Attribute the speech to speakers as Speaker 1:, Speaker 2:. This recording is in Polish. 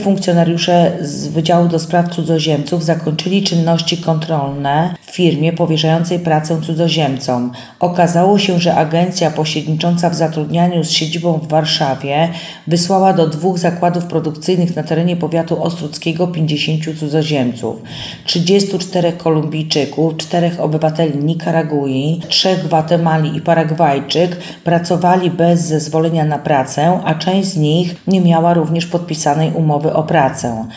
Speaker 1: Funkcjonariusze z Wydziału do Spraw Cudzoziemców zakończyli czynności kontrolne w firmie powierzającej pracę cudzoziemcom. Okazało się, że agencja pośrednicząca w zatrudnianiu z siedzibą w Warszawie wysłała do 2 zakładów produkcyjnych na terenie powiatu ostródzkiego 50 cudzoziemców, 34 Kolumbijczyków, 4 obywateli Nikaragui, 3 Gwatemali i Paragwajczyk pracowali bez zezwolenia na pracę, a część z nich nie miała również podpisanej umowy o pracę.